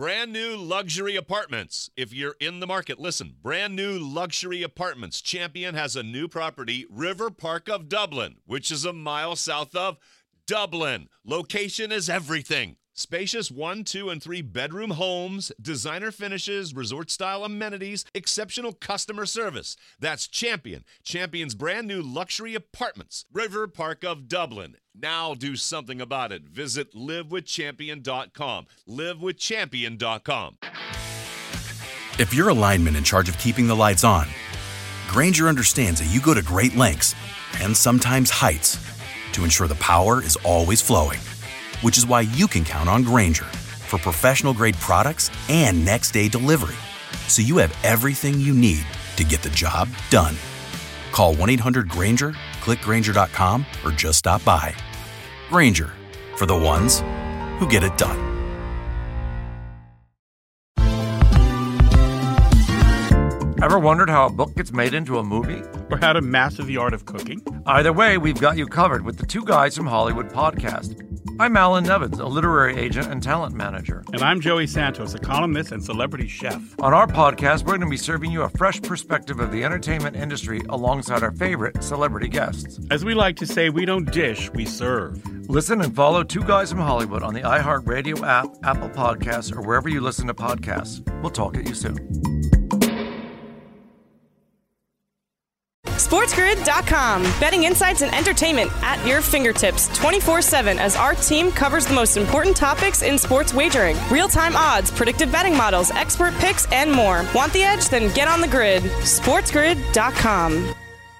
Brand new luxury apartments. If you're in the market, listen. Brand new luxury apartments. Champion has a new property, River Park of Dublin, which is a mile south of Dublin. Location is everything. Spacious 1, 2, and 3 bedroom homes, designer finishes, resort-style amenities, exceptional customer service. That's Champion. Champion's brand new luxury apartments. River Park of Dublin. Now do something about it. Visit livewithchampion.com. livewithchampion.com. If you're a lineman in charge of keeping the lights on, Grainger understands that you go to great lengths and sometimes heights to ensure the power is always flowing. Which is why you can count on Grainger for professional-grade products and next-day delivery. So you have everything you need to get the job done. Call 1-800-GRAINGER, click Grainger.com, or just stop by. Grainger, for the ones who get it done. Ever wondered how a book gets made into a movie? Or how to master the art of cooking? Either way, we've got you covered with the Two Guys from Hollywood podcast. I'm Alan Nevins, a literary agent and talent manager. And I'm Joey Santos, a columnist and celebrity chef. On our podcast, we're going to be serving you a fresh perspective of the entertainment industry alongside our favorite celebrity guests. As we like to say, we don't dish, we serve. Listen and follow Two Guys from Hollywood on the iHeartRadio app, Apple Podcasts, or wherever you listen to podcasts. We'll talk at you soon. SportsGrid.com. Betting insights and entertainment at your fingertips 24/7 as our team covers the most important topics in sports wagering. Real-time odds, predictive betting models, expert picks, and more. Want the edge? Then get on the grid. SportsGrid.com.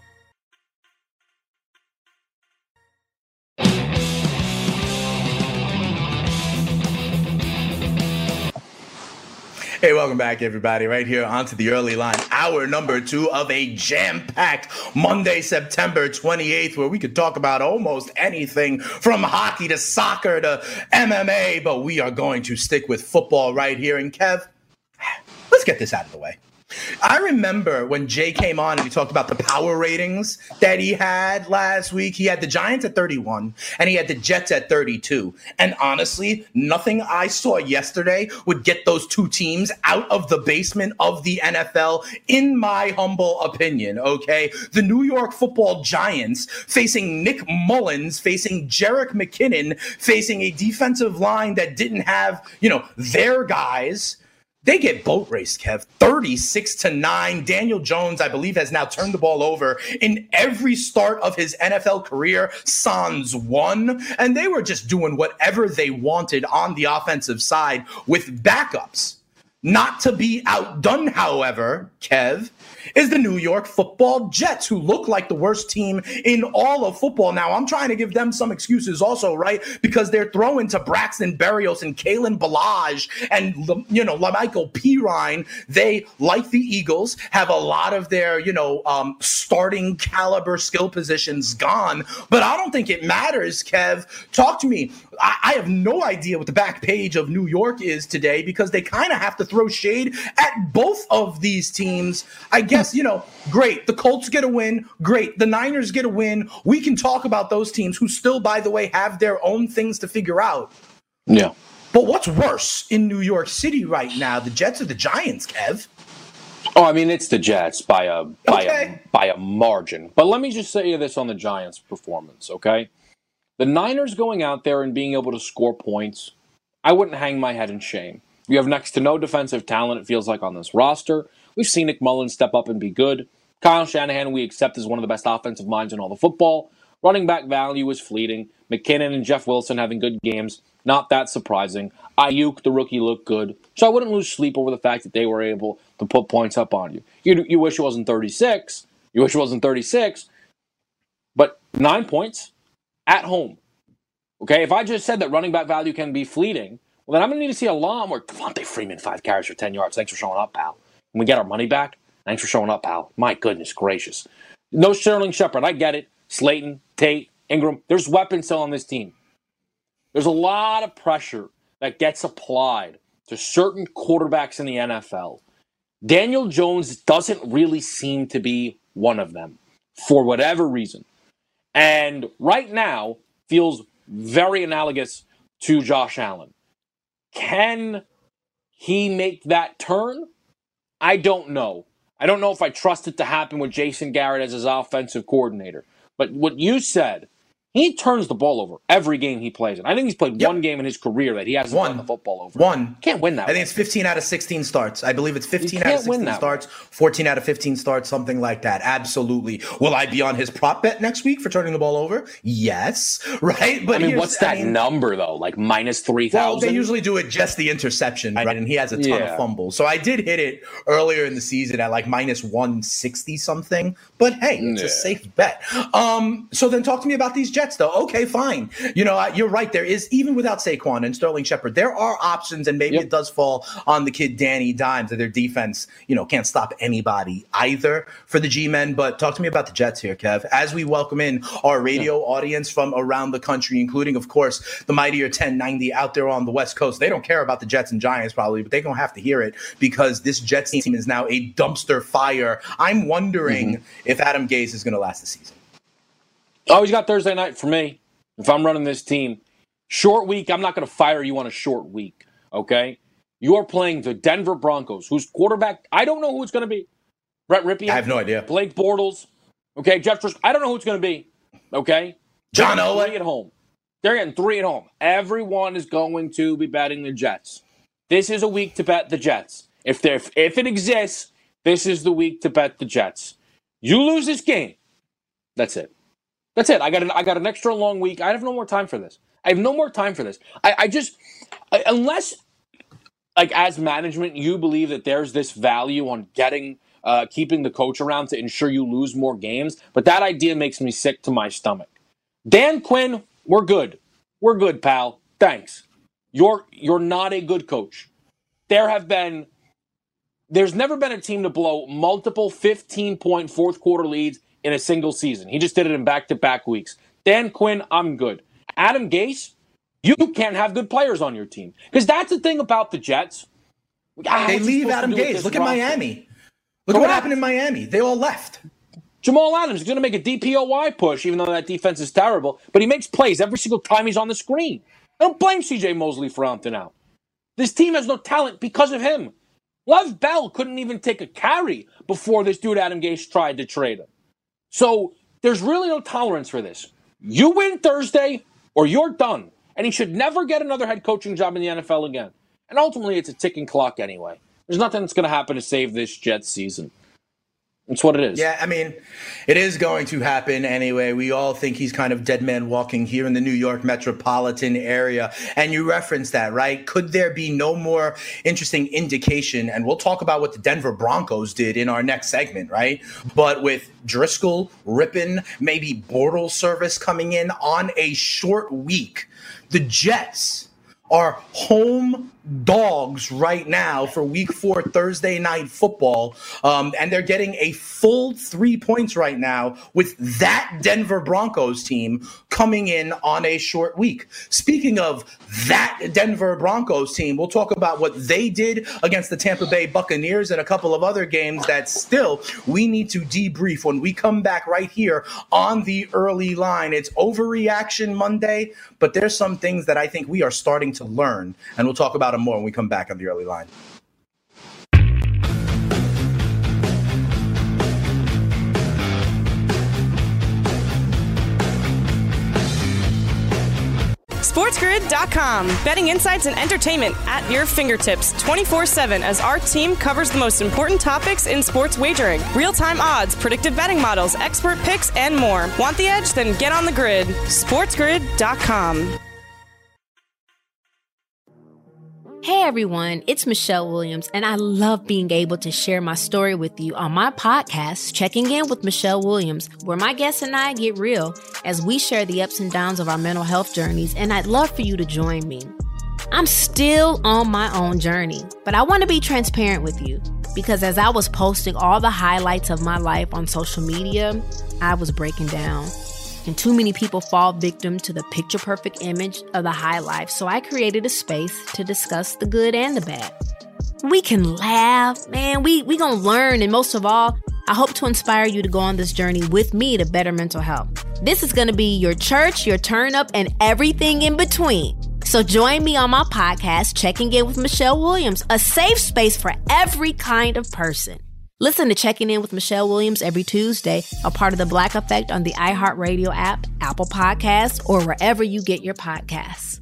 Hey, welcome back, everybody. Right here onto the early line, hour number 2 of a jam-packed Monday, September 28th, where we could talk about almost anything from hockey to soccer to MMA, but we are going to stick with football right here. And Kev, let's get this out of the way. I remember when Jay came on and he talked about the power ratings that he had last week. He had the Giants at 31 and he had the Jets at 32. And honestly, nothing I saw yesterday would get those two teams out of the basement of the NFL, in my humble opinion, okay? The New York Football Giants facing Nick Mullins, facing Jerick McKinnon, facing a defensive line that didn't have, their guys. They get boat raced, Kev, 36-9. Daniel Jones, I believe, has now turned the ball over in every start of his NFL career, sans one. And they were just doing whatever they wanted on the offensive side with backups. Not to be outdone, however, Kev, is the New York Football Jets, who look like the worst team in all of football. Now, I'm trying to give them some excuses also, right? Because they're throwing to Braxton Berrios and Kalen Ballage and, LaMichael Pirine. They, like the Eagles, have a lot of their, starting caliber skill positions gone. But I don't think it matters, Kev. Talk to me. I have no idea what the back page of New York is today because they kind of have to throw shade at both of these teams. I guess, great. The Colts get a win. Great. The Niners get a win. We can talk about those teams who still, by the way, have their own things to figure out. Yeah. But what's worse in New York City right now, the Jets or the Giants, Kev? Oh, I mean, it's the Jets by a margin. But let me just say this on the Giants' performance, okay? The Niners going out there and being able to score points, I wouldn't hang my head in shame. You have next to no defensive talent, it feels like, on this roster. We've seen Nick Mullins step up and be good. Kyle Shanahan, we accept as one of the best offensive minds in all the football. Running back value is fleeting. McKinnon and Jeff Wilson having good games, not that surprising. Ayuk, the rookie, looked good. So I wouldn't lose sleep over the fact that they were able to put points up on you. You wish it wasn't 36. You wish it wasn't 36. But 9 points at home. Okay, if I just said that running back value can be fleeting, well, then I'm going to need to see a lot more. Devontae Freeman, 5 carries for 10 yards. Thanks for showing up, pal. Can we get our money back? Thanks for showing up, pal. My goodness gracious. No Sterling Shepard. I get it. Slayton, Tate, Ingram. There's weapons still on this team. There's a lot of pressure that gets applied to certain quarterbacks in the NFL. Daniel Jones doesn't really seem to be one of them for whatever reason. And right now feels very analogous to Josh Allen. Can he make that turn? I don't know. I don't know if I trust it to happen with Jason Garrett as his offensive coordinator. But what you said, he turns the ball over every game he plays in. I think he's played one game in his career that he hasn't turned the football over. One. Can't win that. I think it's 15 out of 16 starts. I believe it's 15 out of 16 starts, 14 out of 15 starts, something like that. Absolutely. Will I be on his prop bet next week for turning the ball over? Yes. Right? But what's that number, though? Like minus 3,000? Well, they usually do it just the interception, right? And he has a ton of fumbles. So I did hit it earlier in the season at like minus 160 something. But hey, it's a safe bet. So then talk to me about these Jets, though. Okay, fine. You know, you're right. There is, even without Saquon and Sterling Shepard, there are options, and maybe it does fall on the kid Danny Dimes that their defense, can't stop anybody either for the G-men. But talk to me about the Jets here, Kev, as we welcome in our radio audience from around the country, including, of course, the mightier 1090 out there on the West Coast. They don't care about the Jets and Giants probably, but they're going to have to hear it because this Jets team is now a dumpster fire. I'm wondering if Adam Gase is going to last the season. Oh, he's got Thursday night for me. If I'm running this team, short week, I'm not going to fire you on a short week, okay? You're playing the Denver Broncos, whose quarterback, I don't know who it's going to be. Brett Ripien? I have no idea. Blake Bortles, okay? Jeff Driscoll, I don't know who it's going to be, okay? John Elway. 3 at home. They're getting 3 at home. Everyone is going to be betting the Jets. This is a week to bet the Jets. If it exists, this is the week to bet the Jets. You lose this game, that's it. That's it. I got an extra long week. I have no more time for this. I just, unless, like, as management, you believe that there's this value on keeping the coach around to ensure you lose more games, but that idea makes me sick to my stomach. Dan Quinn, we're good. We're good, pal. Thanks. You're not a good coach. There's never been a team to blow multiple 15-point fourth quarter leads in a single season. He just did it in back-to-back weeks. Dan Quinn, I'm good. Adam Gase, you can't have good players on your team. Because that's the thing about the Jets. They leave Adam Gase. Look at Miami. Look at what happened in Miami. They all left. Jamal Adams is going to make a DPOY push, even though that defense is terrible. But he makes plays every single time he's on the screen. I don't blame C.J. Mosley for opting out. This team has no talent because of him. Lev Bell couldn't even take a carry before this dude Adam Gase tried to trade him. So there's really no tolerance for this. You win Thursday or you're done. And he should never get another head coaching job in the NFL again. And ultimately, it's a ticking clock anyway. There's nothing that's going to happen to save this Jets season. It's what it is. Yeah, I mean, it is going to happen anyway. We all think he's kind of dead man walking here in the New York metropolitan area. And you referenced that, right? Could there be no more interesting indication? And we'll talk about what the Denver Broncos did in our next segment, right? But with Driscoll, Ripien, maybe Bortles service coming in on a short week, the Jets are home dogs right now for week 4 Thursday night football. And they're getting a full 3 points right now with that Denver Broncos team coming in on a short week. Speaking of that Denver Broncos team, we'll talk about what they did against the Tampa Bay Buccaneers and a couple of other games that still we need to debrief when we come back right here on the early line. It's Overreaction Monday, but there's some things that I think we are starting to learn, and we'll talk about them more when we come back on the early line. SportsGrid.com. Betting insights and entertainment at your fingertips 24/7 as our team covers the most important topics in sports wagering. Real-time odds, predictive betting models, expert picks, and more. Want the edge? Then get on the grid. SportsGrid.com. Hey everyone, it's Michelle Williams, and I love being able to share my story with you on my podcast, Checking In with Michelle Williams, where my guests and I get real as we share the ups and downs of our mental health journeys, and I'd love for you to join me. I'm still on my own journey, but I want to be transparent with you because as I was posting all the highlights of my life on social media, I was breaking down. And too many people fall victim to the picture-perfect image of the high life, so I created a space to discuss the good and the bad. We can laugh, man, we gonna learn, and most of all, I hope to inspire you to go on this journey with me to better mental health. This is gonna be your church, your turn up, and everything in between. So join me on my podcast, Checking In with Michelle Williams, a safe space for every kind of person. Listen to Checking In with Michelle Williams every Tuesday, a part of the Black Effect on the iHeartRadio app, Apple Podcasts, or wherever you get your podcasts.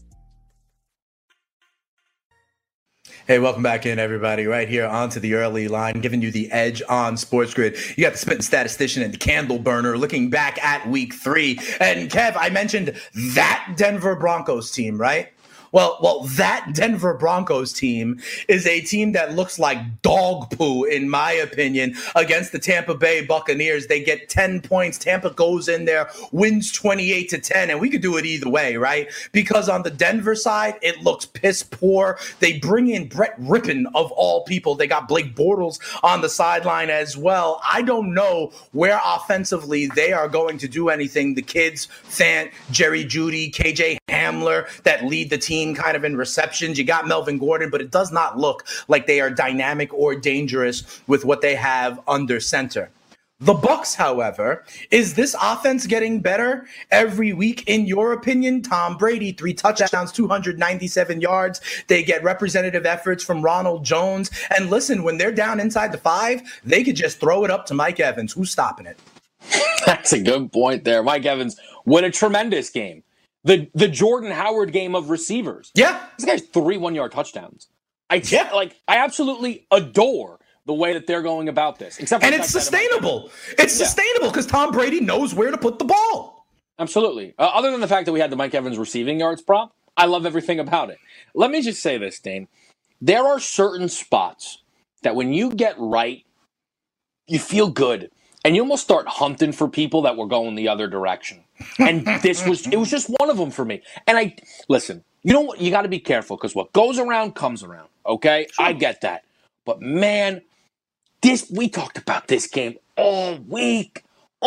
Hey, welcome back in, everybody. Right here onto the early line, giving you the edge on Sports Grid. You got the spitting statistician and the candle burner looking back at week 3. And Kev, I mentioned that Denver Broncos team, right? Well, that Denver Broncos team is a team that looks like dog poo, in my opinion, against the Tampa Bay Buccaneers. They get 10 points. Tampa goes in there, wins 28-10, and we could do it either way, right? Because on the Denver side, it looks piss poor. They bring in Brett Rippon, of all people. They got Blake Bortles on the sideline as well. I don't know where offensively they are going to do anything. The kids, Fant, Jerry Jeudy, KJ Hamler, that lead the team kind of in receptions. You got Melvin Gordon, but it does not look like they are dynamic or dangerous with what they have under center. The Bucs, however, is this offense getting better every week in your opinion? Tom Brady, 3 touchdowns, 297 yards. They get representative efforts from Ronald Jones. And listen, when they're down inside the 5, they could just throw it up to Mike Evans. Who's stopping it? That's a good point there. Mike Evans, what a tremendous game. The Jordan Howard game of receivers. Yeah. This guy's 3 one-yard touchdowns. I absolutely adore the way that they're going about this. And it's sustainable. It's sustainable because Tom Brady knows where to put the ball. Absolutely. Other than the fact that we had the Mike Evans receiving yards prop, I love everything about it. Let me just say this, Dane. There are certain spots that when you get right, you feel good. And you almost start hunting for people that were going the other direction. And it was just one of them for me. And listen, you know what? You got to be careful because what goes around comes around. Okay? Sure. I get that. But man, we talked about this game all week.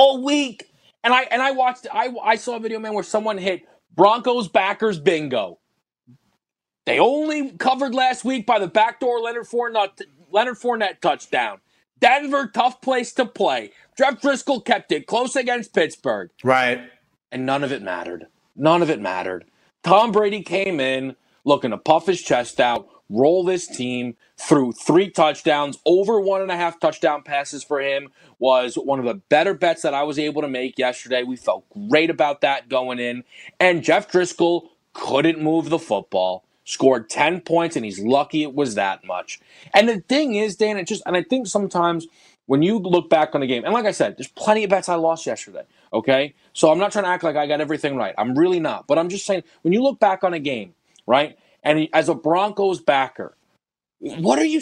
And I watched, I saw a video, man, where someone hit Broncos backers bingo. They only covered last week by the backdoor Leonard Fournette touchdown. Denver, tough place to play. Jeff Driscoll kept it close against Pittsburgh. Right. And none of it mattered. Tom Brady came in looking to puff his chest out, roll this team, threw 3 touchdowns. Over 1.5 touchdown passes for him was one of the better bets that I was able to make yesterday. We felt great about that going in. And Jeff Driscoll couldn't move the football. Scored 10 points, and he's lucky it was that much. And the thing is, Dan, and I think sometimes when you look back on the game, and like I said, there's plenty of bets I lost yesterday, okay? So I'm not trying to act like I got everything right. I'm really not. But I'm just saying, when you look back on a game, right, and as a Broncos backer, what are you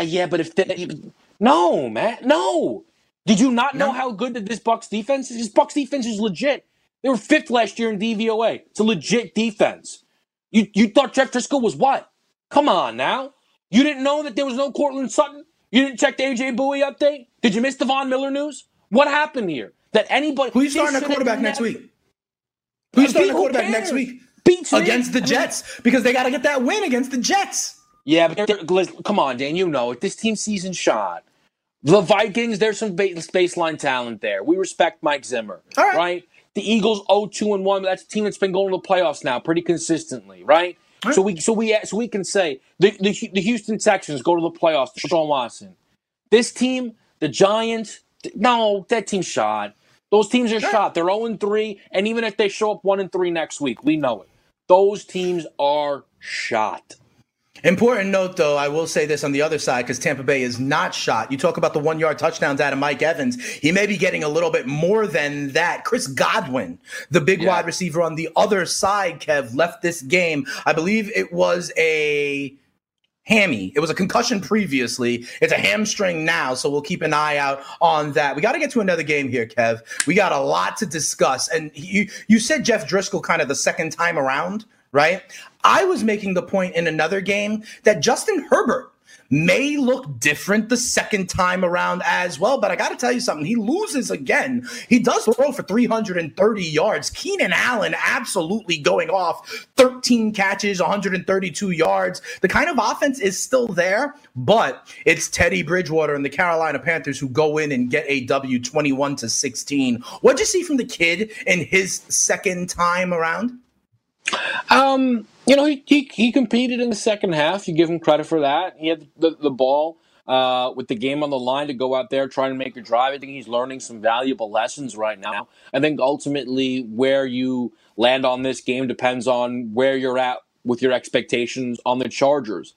no, man, no. Did you not know how good that this Bucs defense is? This Bucs defense is legit. They were 5th last year in DVOA. It's a legit defense. You thought Jeff Driscoll was what? Come on now. You didn't know that there was no Cortland Sutton? You didn't check the A.J. Bowie update? Did you miss the Von Miller news? What happened here? That anybody... Who's starting at quarterback next week? Who's starting at quarterback next week? Against the Jets. Because they got to get that win against the Jets. Yeah, but come on, Dan. You know it. This team's season shot. The Vikings, there's some baseline talent there. We respect Mike Zimmer. All right? The Eagles 0-2-1. That's a team that's been going to the playoffs now pretty consistently, right? Right. So we can say the Houston Texans go to the playoffs. Deshaun Watson. This team, the Giants, no, that team's shot. Those teams are shot. They're 0-3, and even if they show up 1-3 next week, we know it. Those teams are shot. Important note, though, I will say this on the other side because Tampa Bay is not shot. You talk about the 1-yard touchdowns out of Mike Evans. He may be getting a little bit more than that. Chris Godwin, the big wide receiver on the other side, Kev, left this game. I believe it was a hammy. It was a concussion previously. It's a hamstring now, so we'll keep an eye out on that. We got to get to another game here, Kev. We got a lot to discuss. And you said Jeff Driscoll kind of the second time around, right? I was making the point in another game that Justin Herbert may look different the second time around as well, but I got to tell you something. He loses again. He does throw for 330 yards. Keenan Allen absolutely going off. 13 catches, 132 yards. The kind of offense is still there, but it's Teddy Bridgewater and the Carolina Panthers who go in and get a W 21-16. What'd you see from the kid in his second time around? He competed in the second half. You give him credit for that. He had the ball with the game on the line to go out there, try to make a drive. I think he's learning some valuable lessons right now. I think ultimately where you land on this game depends on where you're at with your expectations on the Chargers.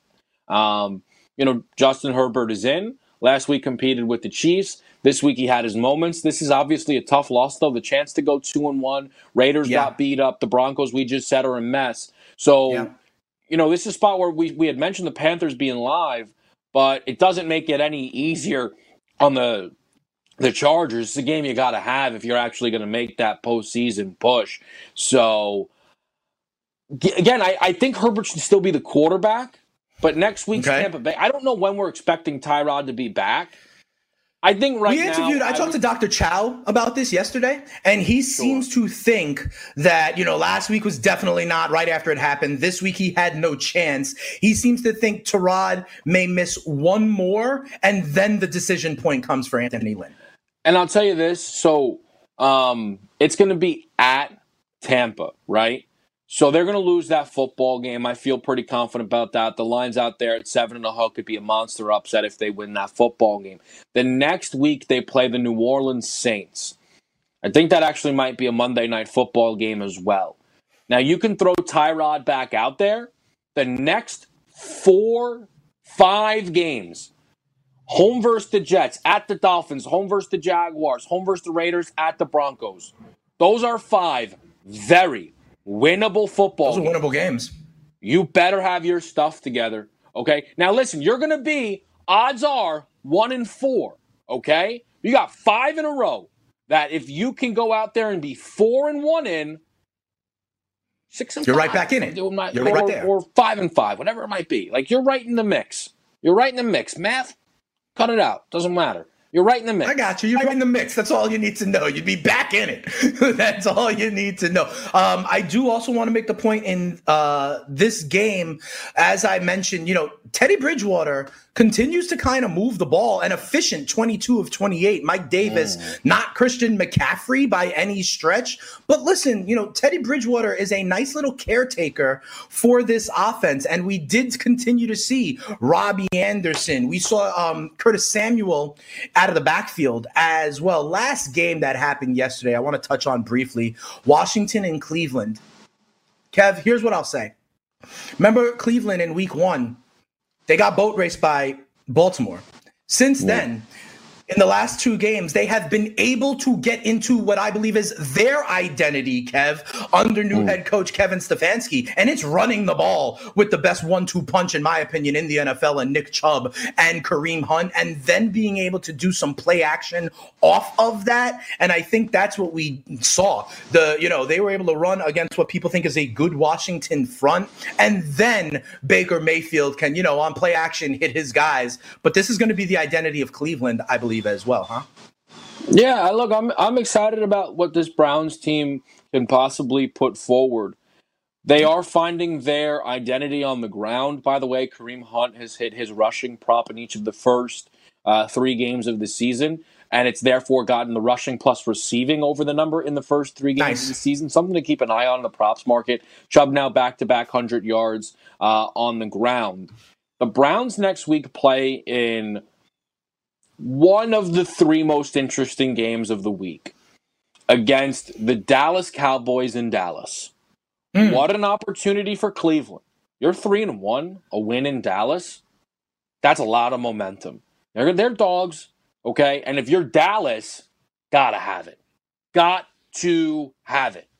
Justin Herbert is in. Last week competed with the Chiefs. This week he had his moments. This is obviously a tough loss, though. The chance to go 2-1. Raiders got beat up. The Broncos, we just said, are a mess. So, this is a spot where we had mentioned the Panthers being live, but it doesn't make it any easier on the Chargers. It's a game you got to have if you're actually going to make that postseason push. So, again, I think Herbert should still be the quarterback, but next week's Tampa Bay, I don't know when we're expecting Tyrod to be back. I think I talked to Dr. Chow about this yesterday, and he seems to think that, last week was definitely not right after it happened. This week he had no chance. He seems to think Tyrod may miss one more, and then the decision point comes for Anthony Lynn. And I'll tell you this, so it's going to be at Tampa, right? So they're going to lose that football game. I feel pretty confident about that. The line's out there at 7.5. Could be a monster upset if they win that football game. The next week, they play the New Orleans Saints. I think that actually might be a Monday night football game as well. Now, you can throw Tyrod back out there. The next 4-5 games, home versus the Jets, at the Dolphins, home versus the Jaguars, home versus the Raiders, at the Broncos. Those are 5 very winnable football games. Those are winnable games. You better have your stuff together, okay? Now, listen, you're going to be, odds are, 1-4, okay? You got 5 in a row that if you can go out there and be 4-1 in, 6-5. You're right back in it. You're right there. Or 5-5, whatever it might be. Like, you're right in the mix. You're right in the mix. Math, cut it out. Doesn't matter. You're right in the mix. I got you. You're in the mix. That's all you need to know. You'd be back in it. That's all you need to know. I do also want to make the point in this game, as I mentioned, Teddy Bridgewater continues to kind of move the ball, an efficient 22 of 28. Mike Davis, not Christian McCaffrey by any stretch. But listen, Teddy Bridgewater is a nice little caretaker for this offense. And we did continue to see Robbie Anderson. We saw Curtis Samuel out of the backfield as well. Last game that happened yesterday, I want to touch on briefly, Washington and Cleveland. Kev, here's what I'll say. Remember Cleveland in week 1? They got boat raced by Baltimore. Since then, in the last 2 games, they have been able to get into what I believe is their identity, Kev, under new head coach Kevin Stefanski. And it's running the ball with the best 1-2 punch, in my opinion, in the NFL, and Nick Chubb and Kareem Hunt, and then being able to do some play action off of that. And I think that's what we saw. They were able to run against what people think is a good Washington front. And then Baker Mayfield can, on play action, hit his guys. But this is going to be the identity of Cleveland, I believe, as well, huh? Yeah, look, I'm excited about what this Browns team can possibly put forward. They are finding their identity on the ground. By the way, Kareem Hunt has hit his rushing prop in each of the first 3 games of the season, and it's therefore gotten the rushing plus receiving over the number in the first 3 games of the season. Something to keep an eye on in the props market. Chubb now back-to-back 100 yards on the ground. The Browns next week play in one of the 3 most interesting games of the week against the Dallas Cowboys in Dallas. What an opportunity for Cleveland. You're 3-1, a win in Dallas. That's a lot of momentum. They're dogs, okay? And if you're Dallas, gotta have it. Got to have it.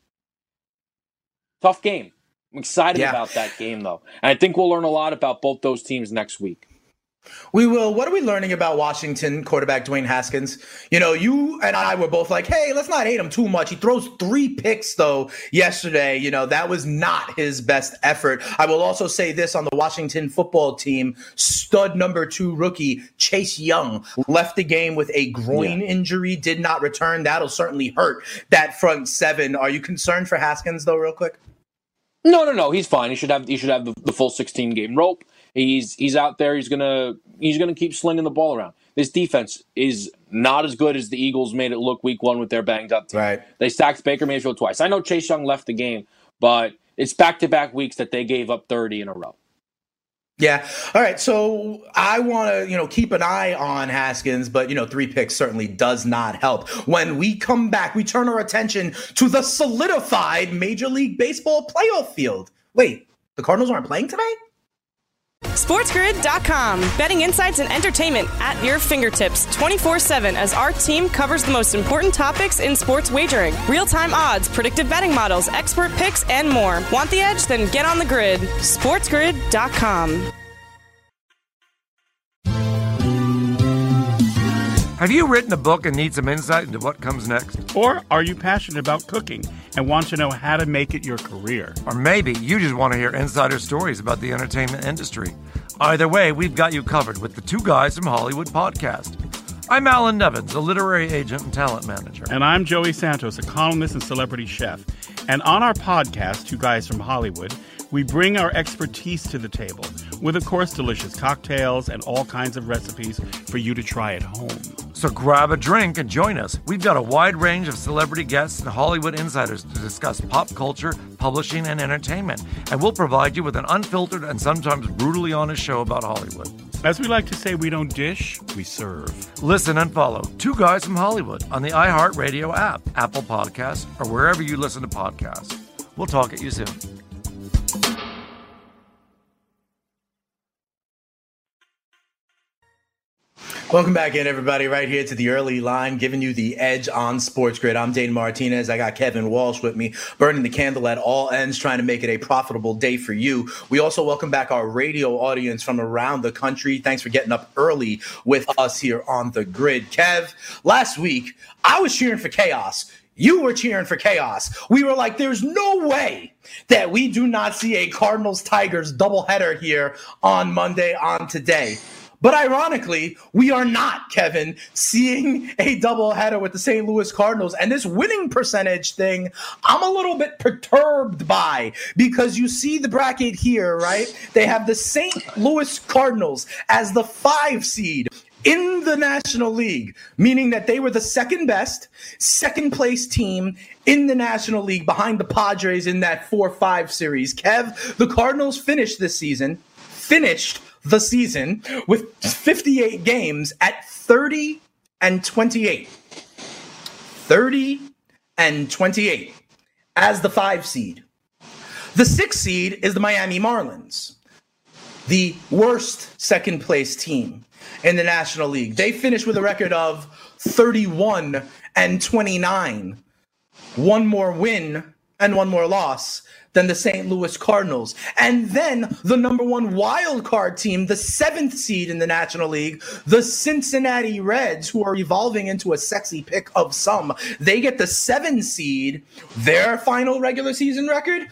Tough game. I'm excited about that game, though. And I think we'll learn a lot about both those teams next week. We will. What are we learning about Washington quarterback Dwayne Haskins? You and I were both like, hey, let's not hate him too much. He throws 3 picks, though, yesterday. That was not his best effort. I will also say this on the Washington football team. Stud number 2 rookie Chase Young left the game with a groin injury, did not return. That'll certainly hurt that front 7. Are you concerned for Haskins, though, real quick? No. He's fine. He should have the full 16-game rope. He's out there. He's gonna keep slinging the ball around. This defense is not as good as the Eagles made it look week 1 with their banged up team. Right. They sacked Baker Mayfield twice. I know Chase Young left the game, but It's back-to-back weeks that they gave up 30 in a row. Yeah. All right. So I want to, keep an eye on Haskins, but, 3 picks certainly does not help. When we come back, we turn our attention to the solidified Major League Baseball playoff field. Wait, the Cardinals aren't playing today? SportsGrid.com. Betting insights and entertainment at your fingertips 24/7 as our team covers the most important topics in sports wagering. Real-time odds, predictive betting models, expert picks, and more. Want the edge? Then get on the grid. SportsGrid.com. Have you written a book and need some insight into what comes next? Or are you passionate about cooking and want to know how to make it your career? Or maybe you just want to hear insider stories about the entertainment industry. Either way, we've got you covered with the Two Guys from Hollywood podcast. I'm Alan Nevins, a literary agent and talent manager. And I'm Joey Santos, a columnist and celebrity chef. And on our podcast, Two Guys from Hollywood, we bring our expertise to the table with, of course, delicious cocktails and all kinds of recipes for you to try at home. So grab a drink and join us. We've got a wide range of celebrity guests and Hollywood insiders to discuss pop culture, publishing, and entertainment. And we'll provide you with an unfiltered and sometimes brutally honest show about Hollywood. As we like to say, we don't dish, we serve. Listen and follow Two Guys from Hollywood on the iHeartRadio app, Apple Podcasts, or wherever you listen to podcasts. We'll talk at you soon. Welcome back in, everybody, right here to the early line, giving you the edge on Sports Grid. I'm Dane Martinez. I got Kevin Walsh with me, burning the candle at all ends, trying to make it a profitable day for you. We also welcome back our radio audience from around the country. Thanks for getting up early with us here on the grid. Kev, last week, I was cheering for chaos. You were cheering for chaos. We were like, there's no way that we do not see a Cardinals-Tigers doubleheader here on Monday, on today. But ironically, we are not, Kevin, seeing a doubleheader with the St. Louis Cardinals. And this winning percentage thing, I'm a little bit perturbed by, because you see the bracket here, right? They have the St. Louis Cardinals as the 5 seed in the National League, meaning that they were the second best, second place team in the National League behind the Padres in that 4-5 series. Kev, the Cardinals finished the season with 58 games at 30-28. 30-28 as the 5 seed. The 6 seed is the Miami Marlins, the worst second place team in the National League. They finished with a record of 31-29. One more win and one more loss than the St. Louis Cardinals. And then the number 1 wild card team, the 7th seed in the National League, the Cincinnati Reds, who are evolving into a sexy pick of some. They get the 7 seed. Their final regular season record,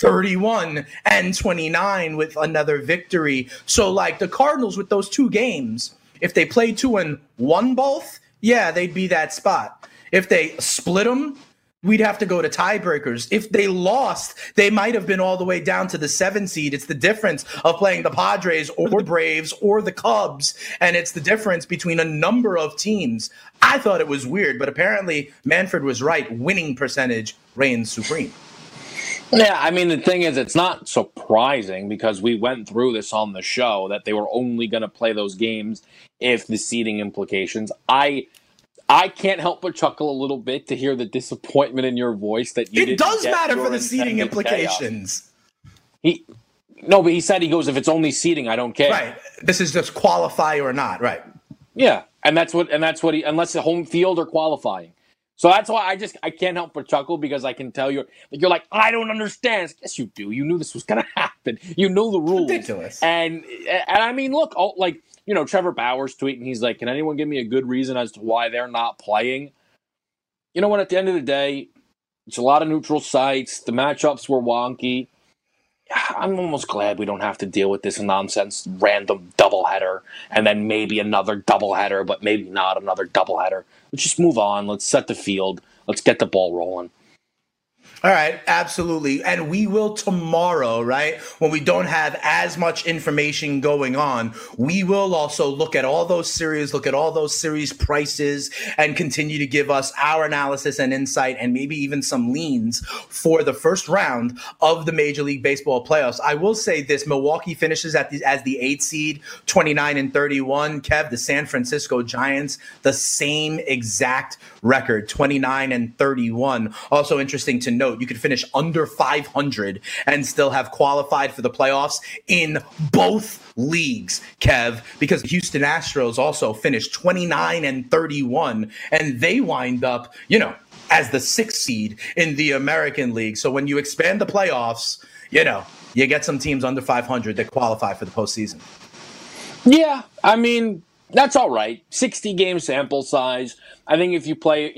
31-29 with another victory. So like the Cardinals with those 2 games, if they played 2 and won both, yeah, they'd be that spot. If they split them, we'd have to go to tiebreakers. If they lost, they might have been all the way down to the 7 seed. It's the difference of playing the Padres or the Braves or the Cubs, and it's the difference between a number of teams. I thought it was weird, but apparently Manfred was right. Winning percentage reigns supreme. Yeah, I mean, the thing is, it's not surprising because we went through this on the show that they were only going to play those games if the seeding implications. I can't help but chuckle a little bit to hear the disappointment in your voice that you. It does matter for the seeding implications. But he said, he goes, if it's only seeding, I don't care. Right. This is just qualify or not. Right. Yeah, and that's what he, unless the home field or qualifying. So that's why I can't help but chuckle, because I can tell you're like, I don't understand. Yes, you do. You knew this was going to happen. You knew the rules. Ridiculous. And I mean, look, Trevor Bauer's tweeting, he's like, can anyone give me a good reason as to why they're not playing? You know what? At the end of the day, it's a lot of neutral sites. The matchups were wonky. I'm almost glad we don't have to deal with this nonsense random doubleheader and then maybe another doubleheader, but maybe not another doubleheader. Let's just move on. Let's set the field. Let's get the ball rolling. All right, absolutely. And we will tomorrow, right? When we don't have as much information going on, we will also look at all those series, prices, and continue to give us our analysis and insight and maybe even some leans for the first round of the Major League Baseball playoffs. I will say this, Milwaukee finishes as the 8th seed, 29-31. Kev, the San Francisco Giants, the same exact record, 29-31. Also interesting to note, you could finish under 500 and still have qualified for the playoffs in both leagues, Kev, because the Houston Astros also finished 29-31, and they wind up, as the 6th seed in the American League. So when you expand the playoffs, you get some teams under 500 that qualify for the postseason. Yeah, I mean, that's all right. 60-game sample size. I think if you play,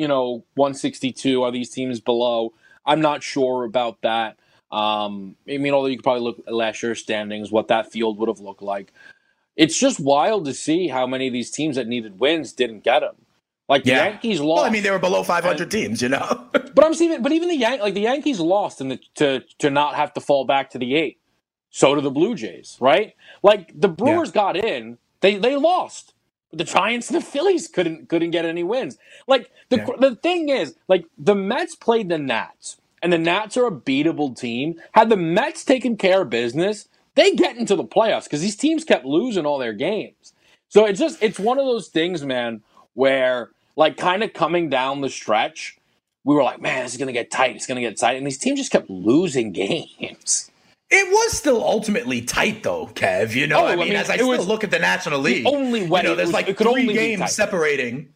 162, are these teams below? I'm not sure about that. Although you could probably look at last year's standings, what that field would have looked like. It's just wild to see how many of these teams that needed wins didn't get them. Like the Yankees lost. Well, they were below 500 teams, But even the Yankees lost to not have to fall back to the 8. So do the Blue Jays, right? Like the Brewers got in, they lost. The Giants and the Phillies couldn't get any wins. Like the thing is, like the Mets played the Nats, and the Nats are a beatable team. Had the Mets taken care of business, they get into the playoffs because these teams kept losing all their games. So it's one of those things, man, where like kind of coming down the stretch, we were like, man, this is gonna get tight. It's gonna get tight, and these teams just kept losing games. It was still ultimately tight, though, Kev. As I still look at the National League, there's like 3 games separating,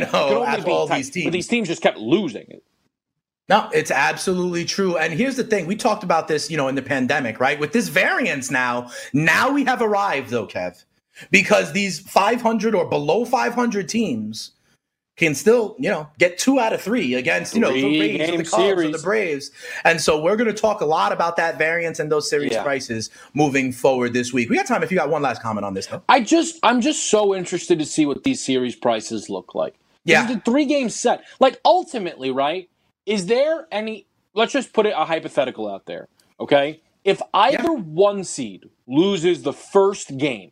all these teams. But these teams just kept losing it. No, it's absolutely true. And here's the thing. We talked about this, in the pandemic, right? With this variance now we have arrived, though, Kev, because these 500 or below 500 teams can still, get 2 out of 3 against, the Rays, the Cubs, or the Braves. And so we're going to talk a lot about that variance and those series prices moving forward this week. We got time if you got one last comment on this, though. I'm just so interested to see what these series prices look like. This is a 3-game set. Like, ultimately, right, is there any – let's just put a hypothetical out there, okay? If either one seed loses the first game,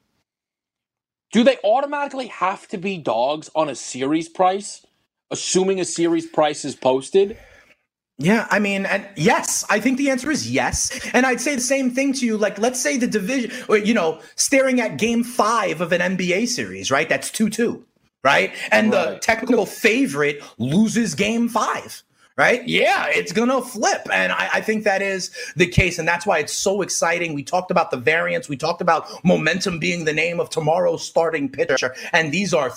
do they automatically have to be dogs on a series price, assuming a series price is posted? Yeah, and yes, I think the answer is yes. And I'd say the same thing to you. Like, let's say the division, staring at game 5 of an NBA series, right? That's 2-2, right? And the technical favorite loses game 5. Right? Yeah, it's going to flip. And I think that is the case. And that's why it's so exciting. We talked about the variance. We talked about momentum being the name of tomorrow's starting pitcher. And these are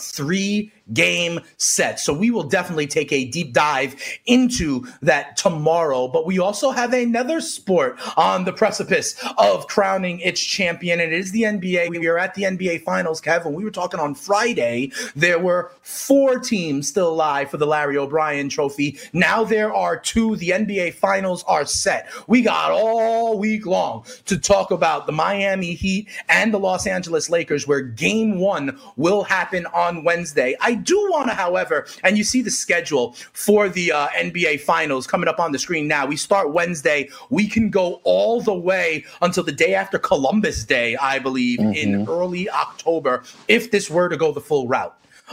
3-game sets. So we will definitely take a deep dive into that tomorrow. But we also have another sport on the precipice of crowning its champion. And it is the NBA. We are at the NBA Finals, Kevin. We were talking on Friday. There were 4 teams still alive for the Larry O'Brien Trophy. Now there are 2. The NBA Finals are set. We got all week long to talk about the Miami Heat and the Los Angeles Lakers, where Game 1 will happen on Wednesday. I do want to, however, and you see the schedule for the NBA Finals coming up on the screen now. We start Wednesday. We can go all the way until the day after Columbus Day, I believe, in early October, if this were to go the full route.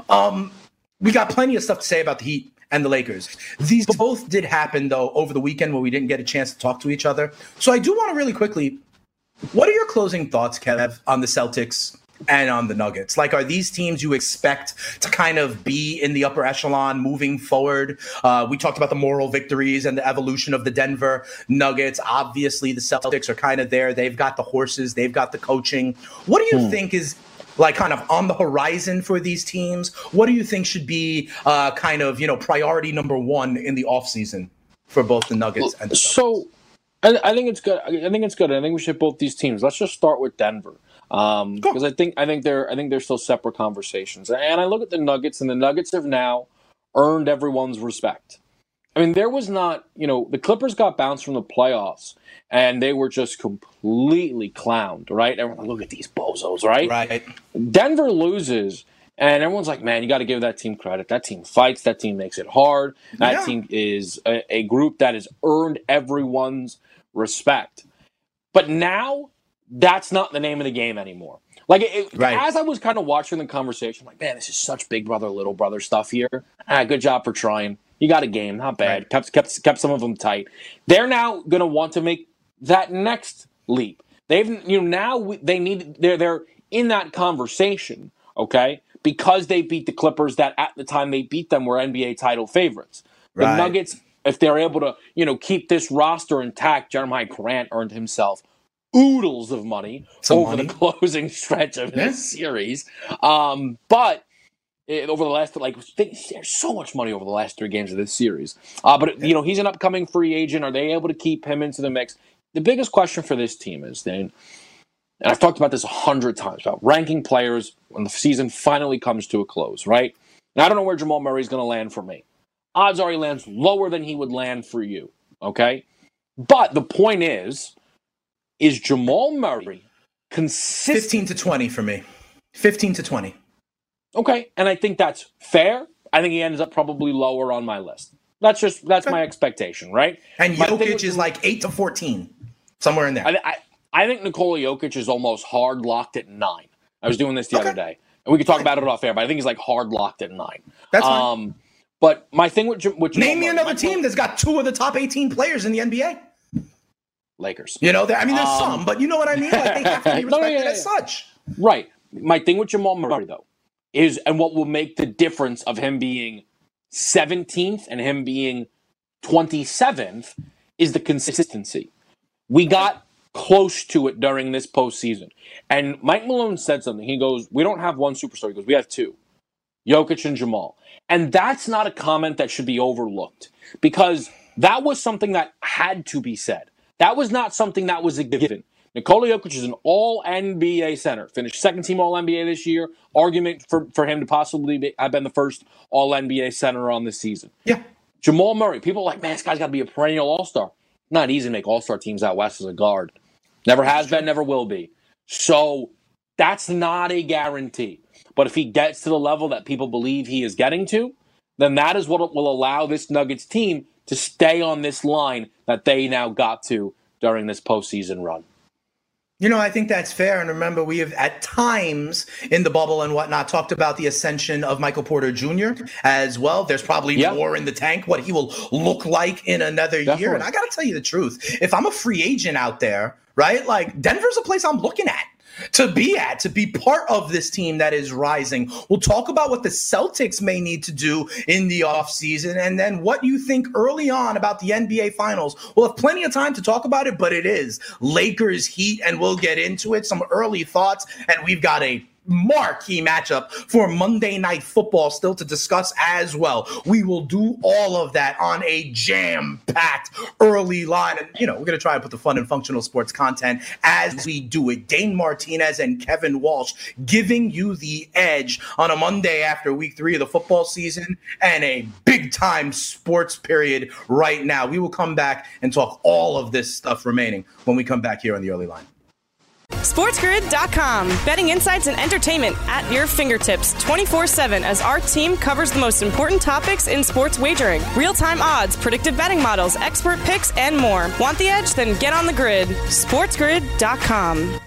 We got plenty of stuff to say about the Heat and the Lakers. These both did happen, though, over the weekend where we didn't get a chance to talk to each other. So I do want to really quickly, what are your closing thoughts, Kev, on the Celtics and on the Nuggets? Like, are these teams you expect to kind of be in the upper echelon moving forward? We talked about the moral victories and the evolution of the Denver Nuggets. Obviously, the Celtics are kind of there. They've got the horses. They've got the coaching. What do you think is like kind of on the horizon for these teams? What do you think should be kind of, priority number 1 in the offseason for both the Nuggets and the Celtics? So I think it's good. I think we should both these teams. Let's just start with Denver. Because I think they're still separate conversations. And I look at the Nuggets, and the Nuggets have now earned everyone's respect. I mean, there was not, the Clippers got bounced from the playoffs, and they were just completely clowned, right? Everyone, look at these bozos, right? Right. Denver loses, And everyone's like, man, you got to give that team credit. That team fights. That team makes it hard. That team is a group that has earned everyone's respect. But now, that's not the name of the game anymore. Like, as I was kind of watching the conversation, I'm like, man, this is such big brother, little brother stuff here. Good job for trying. You got a game, not bad. Right. Kept some of them tight. They're now going to want to make that next leap. They're in that conversation, okay? Because they beat the Clippers that at the time they beat them were NBA title favorites. The Nuggets, if they're able to, keep this roster intact, Jeremiah Grant earned himself oodles of money the closing stretch of this series. But over the last, there's so much money over the last 3 games of this series. But he's an upcoming free agent. Are they able to keep him into the mix? The biggest question for this team is, Dan, and I've talked about this 100 times, about ranking players when the season finally comes to a close, right? And I don't know where Jamal Murray's going to land for me. Odds are he lands lower than he would land for you, okay? But the point is Jamal Murray consistent? 15 to 20 for me. 15 to 20. Okay, and I think that's fair. I think he ends up probably lower on my list. That's my expectation, right? And Jokic is like 8 to 14, somewhere in there. I think Nikola Jokic is almost hard locked at 9. I was doing this the other day, and we could talk about it off air, but I think he's like hard locked at 9. That's fine. But my thing with Jamal name me Murray, another team that's got 2 of the top 18 players in the NBA. Lakers. There's some, but you know what I mean? Like, they have to be respected as such. Right. My thing with Jamal Murray, though, is, and what will make the difference of him being 17th and him being 27th is the consistency. We got close to it during this postseason. And Mike Malone said something. He goes, we don't have one superstar. He goes, we have 2, Jokic and Jamal. And that's not a comment that should be overlooked, because that was something that had to be said. That was not something that was a given. Nikola Jokic is an all-NBA center. Finished second-team All-NBA this year. Argument for him to possibly have been the first All-NBA center on this season. Yeah. Jamal Murray. People are like, man, this guy's got to be a perennial All-Star. Not easy to make All-Star teams out west as a guard. Never has been, never will be. So that's not a guarantee. But if he gets to the level that people believe he is getting to, then that is what will allow this Nuggets team to stay on this line that they now got to during this postseason run. I think that's fair. And remember, we have at times in the bubble and whatnot talked about the ascension of Michael Porter Jr. as well. There's probably more in the tank, what he will look like in another year. And I got to tell you the truth. If I'm a free agent out there, right, like Denver's a place I'm looking at, to be part of this team that is rising. We'll talk about what the Celtics may need to do in the offseason, and then what you think early on about the NBA Finals. We'll have plenty of time to talk about it, but it is Lakers Heat, and we'll get into it. Some early thoughts, and we've got a marquee matchup for Monday Night Football still to discuss as well. We will do all of that on a jam-packed early line. And, we're going to try and put the fun and functional sports content as we do it. Dane Martinez and Kevin Walsh giving you the edge on a Monday after week 3 of the football season and a big-time sports period right now. We will come back and talk all of this stuff remaining when we come back here on the early line. SportsGrid.com. Betting insights and entertainment at your fingertips 24/7 as our team covers the most important topics in sports wagering. Real-time odds, predictive betting models, expert picks, and more. Want the edge? Then get on the grid. SportsGrid.com.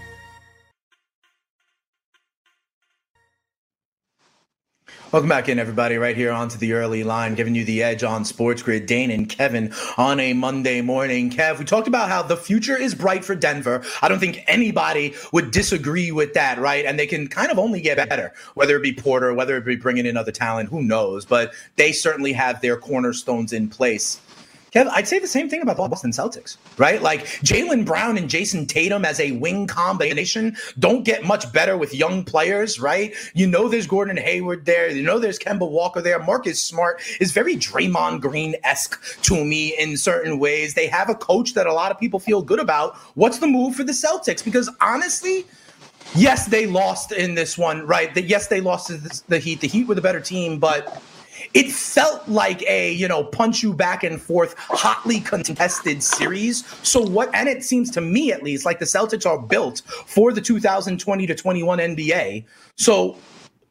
Welcome back in, everybody, right here onto the early line, giving you the edge on Sports Grid. Dane and Kevin on a Monday morning. Kev, we talked about how the future is bright for Denver. I don't think anybody would disagree with that, right? And they can kind of only get better, whether it be Porter, whether it be bringing in other talent, who knows? But they certainly have their cornerstones in place. Kev, I'd say the same thing about the Boston Celtics, right? Like Jaylen Brown and Jason Tatum as a wing combination don't get much better with young players, right? There's Gordon Hayward there. There's Kemba Walker there. Marcus Smart is very Draymond Green-esque to me in certain ways. They have a coach that a lot of people feel good about. What's the move for the Celtics? Because honestly, yes, they lost in this one, right? Yes, they lost to the Heat. The Heat were the better team, but it felt like a, punch you back and forth, hotly contested series. And it seems to me, at least, like the Celtics are built for the 2020 to 21 NBA. So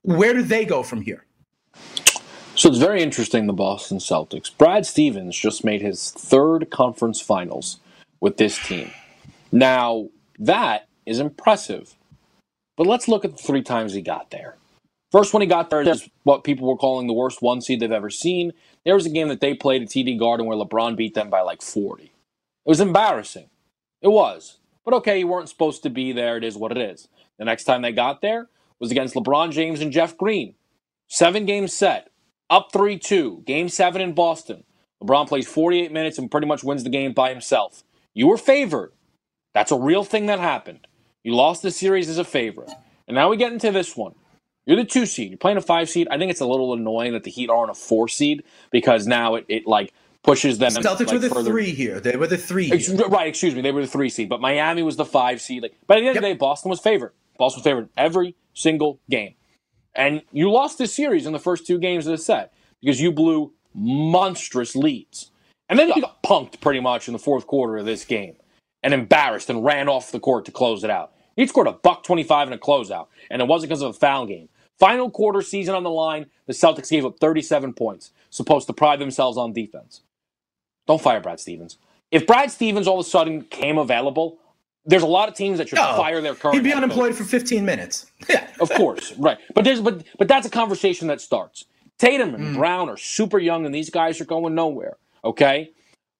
Where do they go from here? So it's very interesting, the Boston Celtics. Brad Stevens just made his third conference finals with this team. Now, that is impressive. But let's look at the 3 times he got there. First one he got there is what people were calling the worst 1 seed they've ever seen. There was a game that they played at TD Garden where LeBron beat them by like 40. It was embarrassing. It was. But okay, you weren't supposed to be there. It is what it is. The next time they got there was against LeBron James and Jeff Green. 7-game set. Up 3-2. Game 7 in Boston. LeBron plays 48 minutes and pretty much wins the game by himself. You were favored. That's a real thing that happened. You lost the series as a favorite. And now we get into this one. You're the 2 seed. You're playing a 5 seed. I think it's a little annoying that the Heat are on a 4 seed because now it like pushes them. Celtics like, were the further. 3 here. They were the 3 here. Right, excuse me. They were the 3 seed. But Miami was the 5 seed. But at the end of the day, Boston was favored. Boston was favored every single game. And you lost this series in the first 2 games of the set because you blew monstrous leads. And then you got punked pretty much in the fourth quarter of this game and embarrassed and ran off the court to close it out. He scored a $125 in a closeout, and it wasn't because of a foul game. Final quarter, season on the line, the Celtics gave up 37 points, supposed to pride themselves on defense. Don't fire Brad Stevens. If Brad Stevens all of a sudden came available, there's a lot of teams that should fire their current. He'd be unemployed for 15 minutes. Yeah, of course, right. But that's a conversation that starts. Tatum and Brown are super young, and these guys are going nowhere. Okay,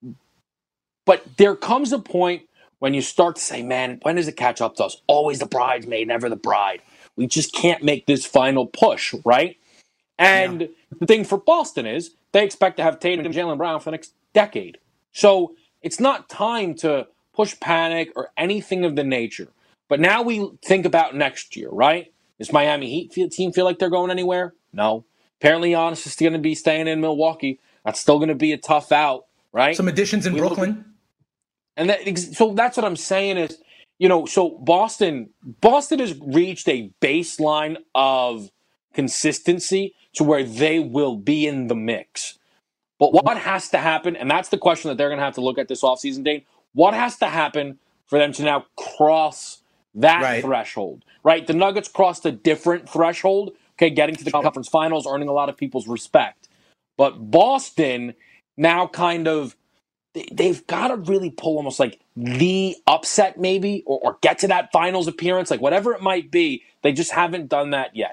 but there comes a point when you start to say, man, when does it catch up to us? Always the bridesmaid, never the bride. We just can't make this final push, right? And the thing for Boston is they expect to have Tatum and Jaylen Brown for the next decade. So it's not time to push panic or anything of the nature. But now we think about next year, right? Does Miami Heat team feel like they're going anywhere? No. Apparently Giannis is going to be staying in Milwaukee. That's still going to be a tough out, right? Some additions in Brooklyn. And so that's what I'm saying is, so Boston has reached a baseline of consistency to where they will be in the mix. But what has to happen, and that's the question that they're going to have to look at this offseason, Dane, what has to happen for them to now cross that threshold, right? The Nuggets crossed a different threshold, getting to the conference finals, earning a lot of people's respect. But Boston now kind of, they've got to really pull almost like the upset maybe, or get to that finals appearance, like whatever it might be. They just haven't done that yet.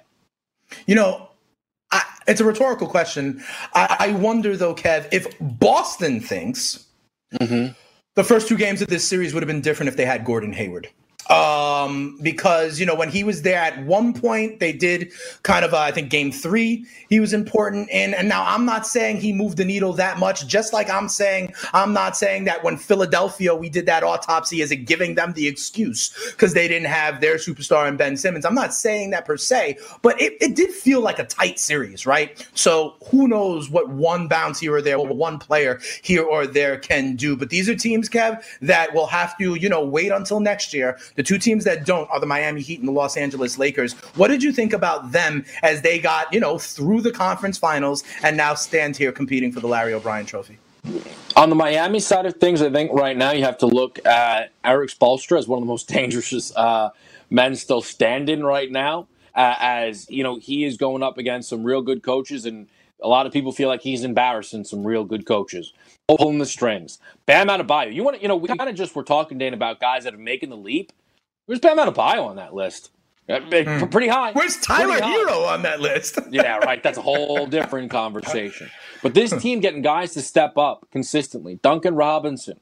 It's a rhetorical question. I wonder, though, Kev, if Boston thinks the first 2 games of this series would have been different if they had Gordon Hayward. Because, when he was there at one point, they did kind of, I think, game 3, he was important in. And now I'm not saying he moved the needle that much, just like I'm not saying that when Philadelphia, we did that autopsy, is it giving them the excuse because they didn't have their superstar in Ben Simmons. I'm not saying that per se, but it did feel like a tight series, right? So who knows what one bounce here or there, what one player here or there can do. But these are teams, Kev, that will have to, wait until next year. The 2 teams that don't are the Miami Heat and the Los Angeles Lakers. What did you think about them as they got, through the conference finals and now stand here competing for the Larry O'Brien Trophy? On the Miami side of things, I think right now you have to look at Erik Spoelstra as one of the most dangerous men still standing right now. As he is going up against some real good coaches, and a lot of people feel like he's embarrassing some real good coaches. Pulling the strings. Bam Adebayo. We kind of just were talking, Dane, about guys that are making the leap. Where's Bam Adebayo on that list? Pretty high. Where's Tyler Hero on that list? Yeah, right. That's a whole different conversation. But this team getting guys to step up consistently. Duncan Robinson,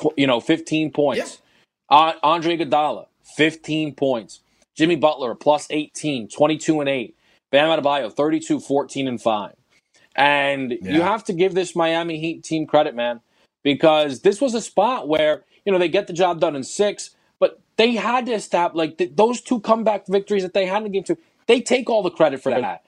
15 points. Yep. Andre Iguodala, 15 points. Jimmy Butler, plus 18, 22-8. Bam Adebayo, 32, 14-5. And you have to give this Miami Heat team credit, man, because this was a spot where, they get the job done in 6, but they had to establish, those 2 comeback victories that they had in the game 2, they take all the credit for that.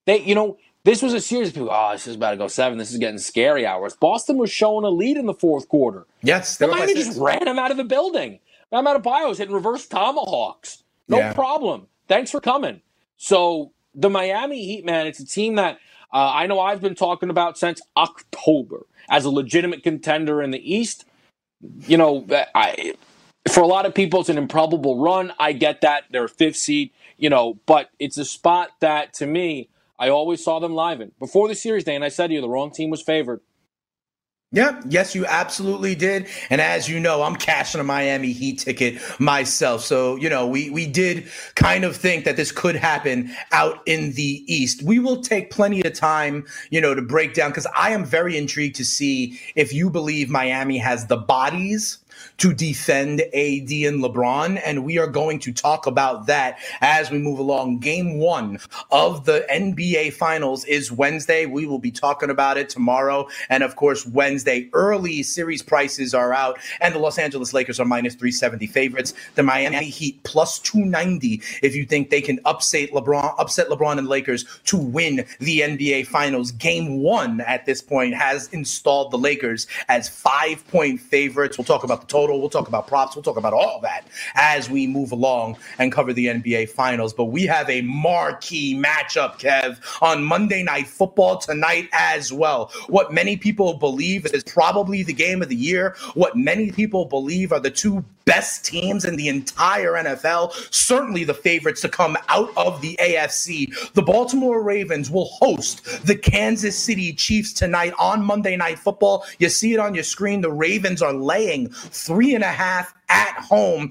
This was a series of people, this is about to go 7, this is getting scary hours. Boston was showing a lead in the fourth quarter. Yes. The Miami just ran them out of the building. Bam Adebayo was hitting reverse tomahawks. No problem. Thanks for coming. So the Miami Heat, man, it's a team that I know I've been talking about since October as a legitimate contender in the East. For a lot of people, it's an improbable run. I get that. They're a 5th seed. But it's a spot that, to me, I always saw them live in. Before the series day, and I said to you, the wrong team was favored. Yeah, yes, you absolutely did. And as you know, I'm cashing a Miami Heat ticket myself. So, we did kind of think that this could happen out in the East. We will take plenty of time, to break down, because I am very intrigued to see if you believe Miami has the bodies to defend AD and LeBron. And we are going to talk about that as we move along. Game 1 of the NBA Finals is Wednesday. We will be talking about it tomorrow. And of course, Wednesday, early series prices are out. And the Los Angeles Lakers are minus 370 favorites. The Miami Heat plus 290 if you think they can upset LeBron and Lakers to win the NBA Finals. Game 1 at this point has installed the Lakers as 5-point favorites. We'll talk about the total. We'll talk about props. We'll talk about all that as we move along and cover the NBA Finals. But we have a marquee matchup, Kev, on Monday Night Football tonight as well. What many people believe is probably the game of the year. What many people believe are the two best teams in the entire NFL. Certainly the favorites to come out of the AFC. The Baltimore Ravens will host the Kansas City Chiefs tonight on Monday Night Football. You see it on your screen. The Ravens are laying 3.5 at home.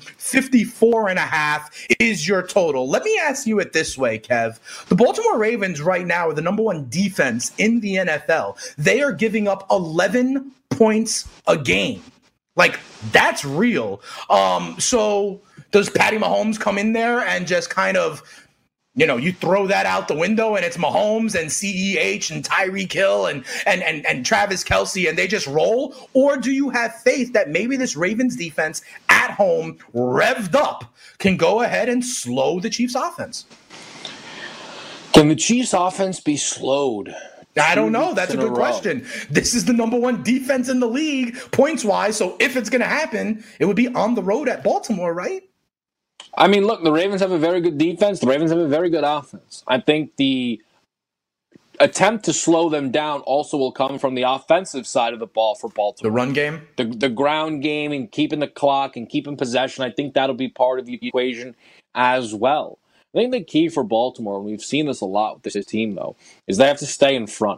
54.5 is your total. Let me ask you it this way, Kev. The Baltimore Ravens right now are the number 1 defense in the NFL. They are giving up 11 points a game. Like, that's real. So does Patty Mahomes come in there and just kind of, you throw that out the window and it's Mahomes and CEH and Tyreek Hill and Travis Kelce and they just roll? Or do you have faith that maybe this Ravens defense at home, revved up, can go ahead and slow the Chiefs offense? Can the Chiefs offense be slowed? I don't know. That's a good question. This is the number 1 defense in the league, points-wise. So if it's going to happen, it would be on the road at Baltimore, right? I mean, look, the Ravens have a very good defense. The Ravens have a very good offense. I think the attempt to slow them down also will come from the offensive side of the ball for Baltimore. The run game? The ground game and keeping the clock and keeping possession. I think that'll be part of the equation as well. I think the key for Baltimore, and we've seen this a lot with this team, though, is they have to stay in front.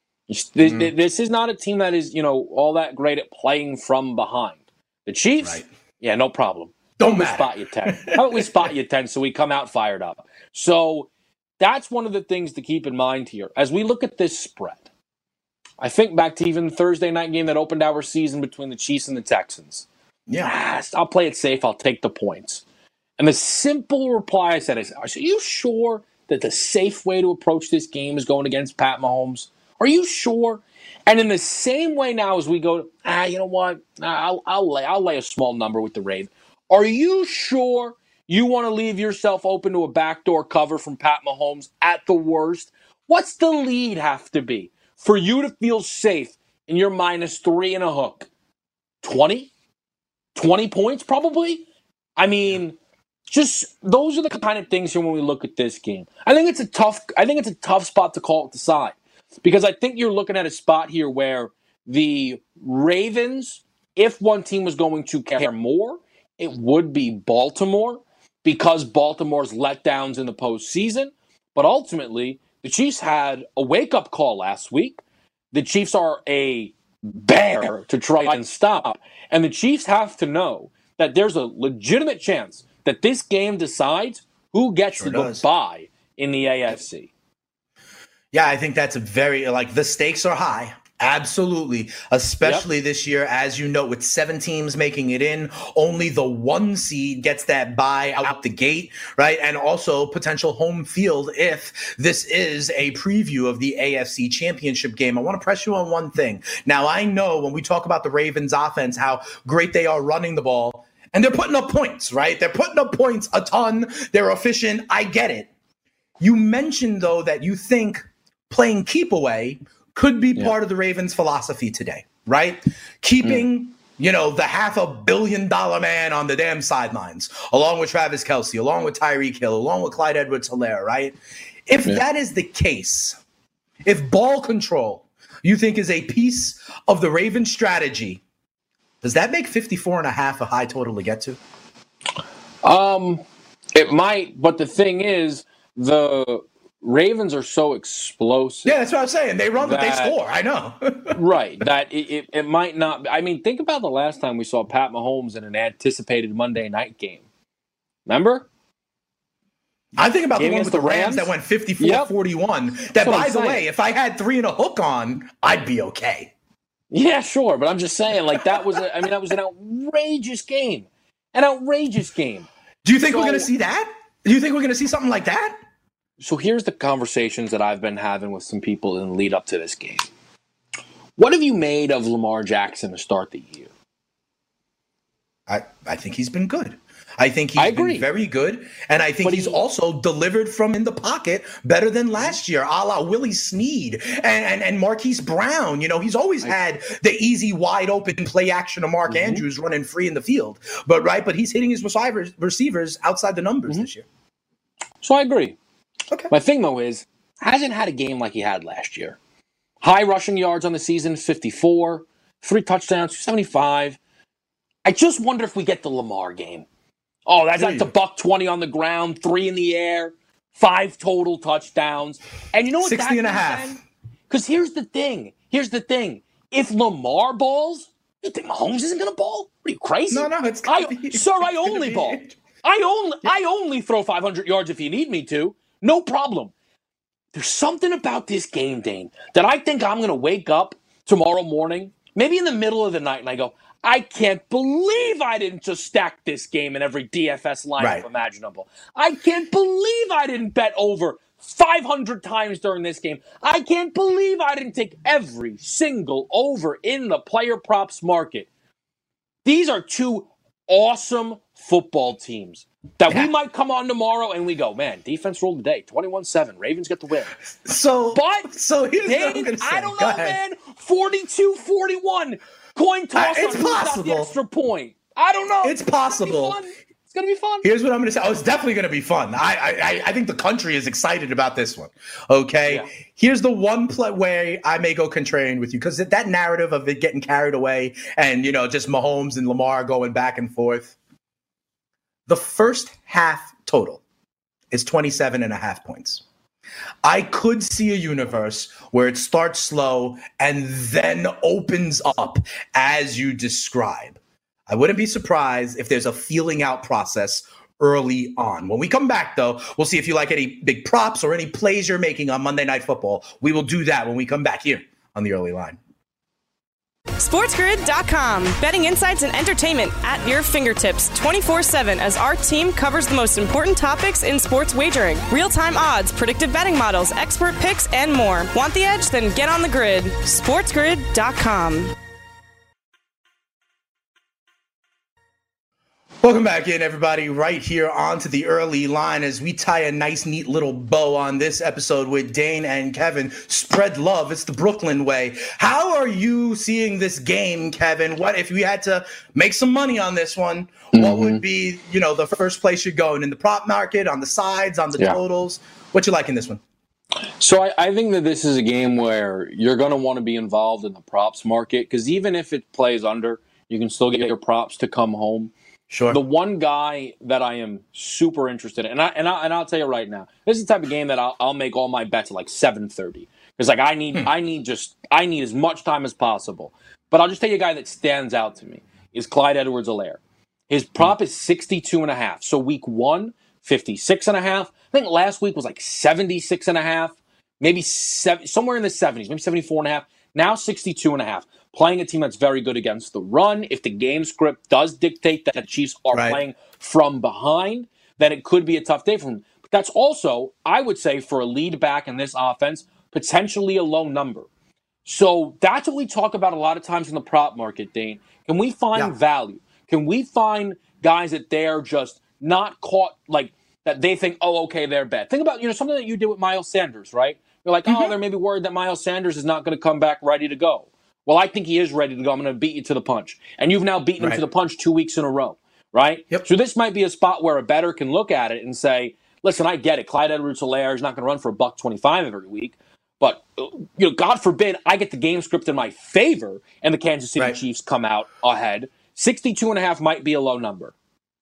This is not a team that is, all that great at playing from behind. The Chiefs, right. Yeah, no problem. Don't matter. Spot you 10. How about we spot you 10 so we come out fired up? So that's one of the things to keep in mind here. As we look at this spread, I think back to even the Thursday night game that opened our season between the Chiefs and the Texans. Yeah, I'll play it safe. I'll take the points. And the simple reply I said is, are you sure that the safe way to approach this game is going against Pat Mahomes? Are you sure? And in the same way now as we go, you know what? I'll lay a small number with the Ravens. Are you sure you want to leave yourself open to a backdoor cover from Pat Mahomes at the worst? What's the lead have to be for you to feel safe in your -3 and a hook? 20? 20 points probably? I mean, just those are the kind of things here when we look at this game. I think it's a tough spot to call it the side, because I think you're looking at a spot here where the Ravens, if one team was going to care more, it would be Baltimore, because Baltimore's letdowns in the postseason. But ultimately, the Chiefs had a wake-up call last week. The Chiefs are a bear to try and stop. And the Chiefs have to know that there's a legitimate chance that this game decides who gets the bye in the AFC. Yeah, I think that's the stakes are high. Absolutely. Especially this year, as you know, with 7 teams making it in, only the 1 seed gets that bye out the gate, right? And also potential home field if this is a preview of the AFC Championship game. I want to press you on one thing. Now, I know when we talk about the Ravens offense, how great they are running the ball, and they're putting up points, right? They're putting up points a ton. They're efficient. I get it. You mentioned, though, that you think playing keep away could be part of the Ravens' philosophy today, right? Keeping, the $500 million man on the damn sidelines, along with Travis Kelce, along with Tyreek Hill, along with Clyde Edwards-Helaire, right? If that is the case, if ball control you think is a piece of the Ravens' strategy, does that make 54.5 a high total to get to? It might, but the thing is, the Ravens are so explosive. Yeah, that's what I'm saying. They run, but they score. I know. Right. That it might not. I mean, think about the last time we saw Pat Mahomes in an anticipated Monday night game. Remember? I think about the one with the Rams that went 54-41. That, by the way, if I had 3 and a hook on, I'd be okay. Yeah, sure. But I'm just saying, like, that was an outrageous game. An outrageous game. Do you think we're going to see that? Do you think we're going to see something like that? So here's the conversations that I've been having with some people in the lead up to this game. What have you made of Lamar Jackson to start the year? I think he's been good. I think he's been very good, and I think he's also delivered from in the pocket better than last year, a la Willie Snead and Marquise Brown. You know, he's always had the easy, wide-open play action of Mark Andrews running free in the field. But he's hitting his receivers outside the numbers this year. So I agree. Okay. My thing, though, is hasn't had a game like he had last year. High rushing yards on the season, 54, 3 touchdowns, 275. I just wonder if we get the Lamar game. Oh, that's like the $120 on the ground, 3 in the air, 5 total touchdowns. And you know what? 60 and a half. Because here's the thing. If Lamar balls, you think Mahomes isn't going to ball? Are you crazy? No, it's I only ball. I only throw 500 yards if you need me to. No problem. There's something about this game, Dane, that I think I'm going to wake up tomorrow morning, maybe in the middle of the night, and I go, I can't believe I didn't just stack this game in every DFS lineup imaginable. I can't believe I didn't bet over 500 times during this game. I can't believe I didn't take every single over in the player props market. These are 2 awesome football teams that we might come on tomorrow and we go, man, defense ruled the day, 21-7. Ravens get the win. So here's what I'm going to say. I don't know, man. 42-41. Coin toss it's possible. The extra point. I don't know. It's possible. It's going to be fun. Here's what I'm going to say. Oh, it's definitely going to be fun. I think the country is excited about this one. Okay? Yeah. Here's the one way I may go contrarian with you, because that narrative of it getting carried away and, just Mahomes and Lamar going back and forth. The first half total is 27.5 points. I could see a universe where it starts slow and then opens up as you describe. I wouldn't be surprised if there's a feeling out process early on. When we come back, though, we'll see if you like any big props or any plays you're making on Monday Night Football. We will do that when we come back here on the Early Line. SportsGrid.com. Betting insights and entertainment at your fingertips 24/7 as our team covers the most important topics in sports wagering. Real-time odds, predictive betting models, expert picks, and more. Want the edge? Then get on the grid. SportsGrid.com. Welcome back in, everybody, right here onto the Early Line as we tie a nice, neat little bow on this episode with Dane and Kevin. Spread love. It's the Brooklyn way. How are you seeing this game, Kevin? What if we had to make some money on this one? What would be, the first place you're going? In the prop market, on the sides, on the totals? What you like in this one? So I think that this is a game where you're going to want to be involved in the props market, because even if it plays under, you can still get your props to come home. Sure. The one guy that I am super interested in, and I'll tell you right now, this is the type of game that I'll make all my bets at like 7:30, because like I need as much time as possible. But I'll just tell you a guy that stands out to me is Clyde Edwards-Helaire. His prop is 62.5. So week 1, 56.5. I think last week was like 76.5, maybe somewhere in the 70s, maybe 74.5. Now 62.5. Playing a team that's very good against the run. If the game script does dictate that the Chiefs are playing from behind, then it could be a tough day for them. But that's also, I would say, for a lead back in this offense, potentially a low number. So that's what we talk about a lot of times in the prop market, Dane. Can we find value? Can we find guys that they're just not caught, like, that they think, oh, okay, they're bad? Think about, something that you did with Miles Sanders, right? You're like, oh, they're maybe worried that Miles Sanders is not going to come back ready to go. Well, I think he is ready to go. I'm going to beat you to the punch. And you've now beaten him to the punch 2 weeks in a row, right? Yep. So this might be a spot where a bettor can look at it and say, listen, I get it. Clyde Edwards-Helaire is not going to run for $125 every week. But, God forbid I get the game script in my favor and the Kansas City Chiefs come out ahead. 62.5 might be a low number.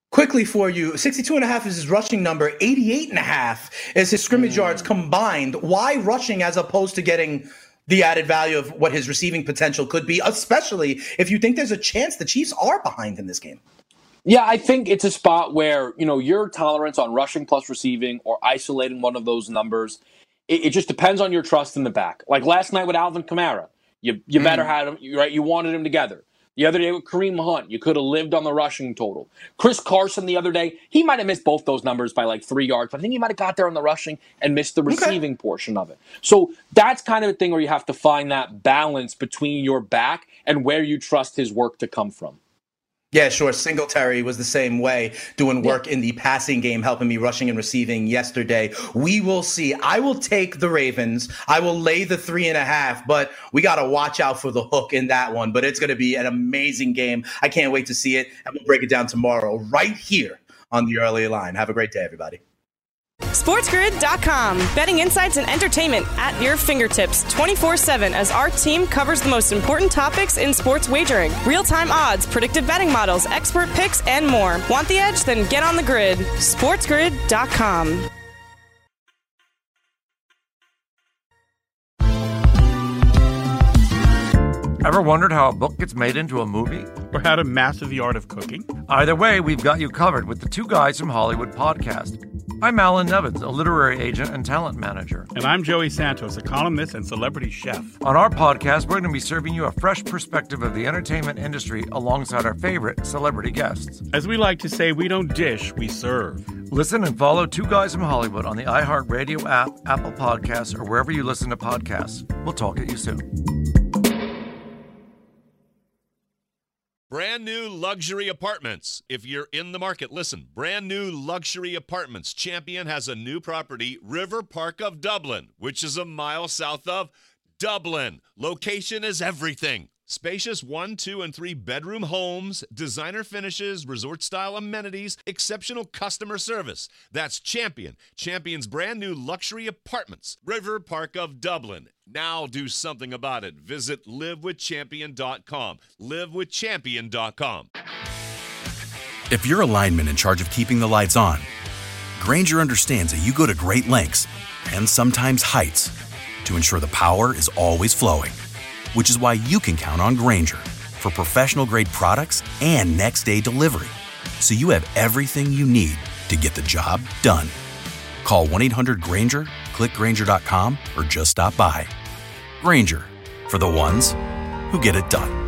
Quickly for you, 62.5 is his rushing number, 88.5 is his scrimmage yards combined. Why rushing as opposed to getting the added value of what his receiving potential could be, especially if you think there's a chance the Chiefs are behind in this game? Yeah, I think it's a spot where, your tolerance on rushing plus receiving or isolating one of those numbers, it just depends on your trust in the back. Like last night with Alvin Kamara, you better had him, right? You wanted him together. The other day with Kareem Hunt, you could have lived on the rushing total. Chris Carson the other day, he might have missed both those numbers by like 3 yards, but I think he might have got there on the rushing and missed the receiving portion of it. So that's kind of a thing where you have to find that balance between your back and where you trust his work to come from. Yeah, sure. Singletary was the same way, doing work in the passing game, helping me rushing and receiving yesterday. We will see. I will take the Ravens. I will lay the 3.5, but we got to watch out for the hook in that one. But it's going to be an amazing game. I can't wait to see it. And we'll break it down tomorrow right here on the Early Line. Have a great day, everybody. SportsGrid.com. Betting insights and entertainment at your fingertips 24/7 as our team covers the most important topics in sports wagering. Real-time odds, predictive betting models, expert picks, and more. Want the edge? Then get on the grid. SportsGrid.com. Ever wondered how a book gets made into a movie? Or how to master the art of cooking? Either way, we've got you covered with the Two Guys from Hollywood podcast. I'm Alan Nevins, a literary agent and talent manager. And I'm Joey Santos, a columnist and celebrity chef. On our podcast, we're going to be serving you a fresh perspective of the entertainment industry alongside our favorite celebrity guests. As we like to say, we don't dish, we serve. Listen and follow Two Guys from Hollywood on the iHeartRadio app, Apple Podcasts, or wherever you listen to podcasts. We'll talk at you soon. Brand new luxury apartments. If you're in the market, listen. Brand new luxury apartments. Champion has a new property, River Park of Dublin, which is a mile south of Dublin. Location is everything. Spacious 1, 2, and 3 bedroom homes, designer finishes, resort-style amenities, exceptional customer service. That's Champion. Champion's brand new luxury apartments, River Park of Dublin. Now do something about it. Visit livewithchampion.com. Livewithchampion.com. If you're a lineman in charge of keeping the lights on, Grainger understands that you go to great lengths and sometimes heights to ensure the power is always flowing. Which is why you can count on Grainger for professional-grade products and next-day delivery, so you have everything you need to get the job done. Call 1-800-GRAINGER, click Grainger.com, or just stop by. Grainger, for the ones who get it done.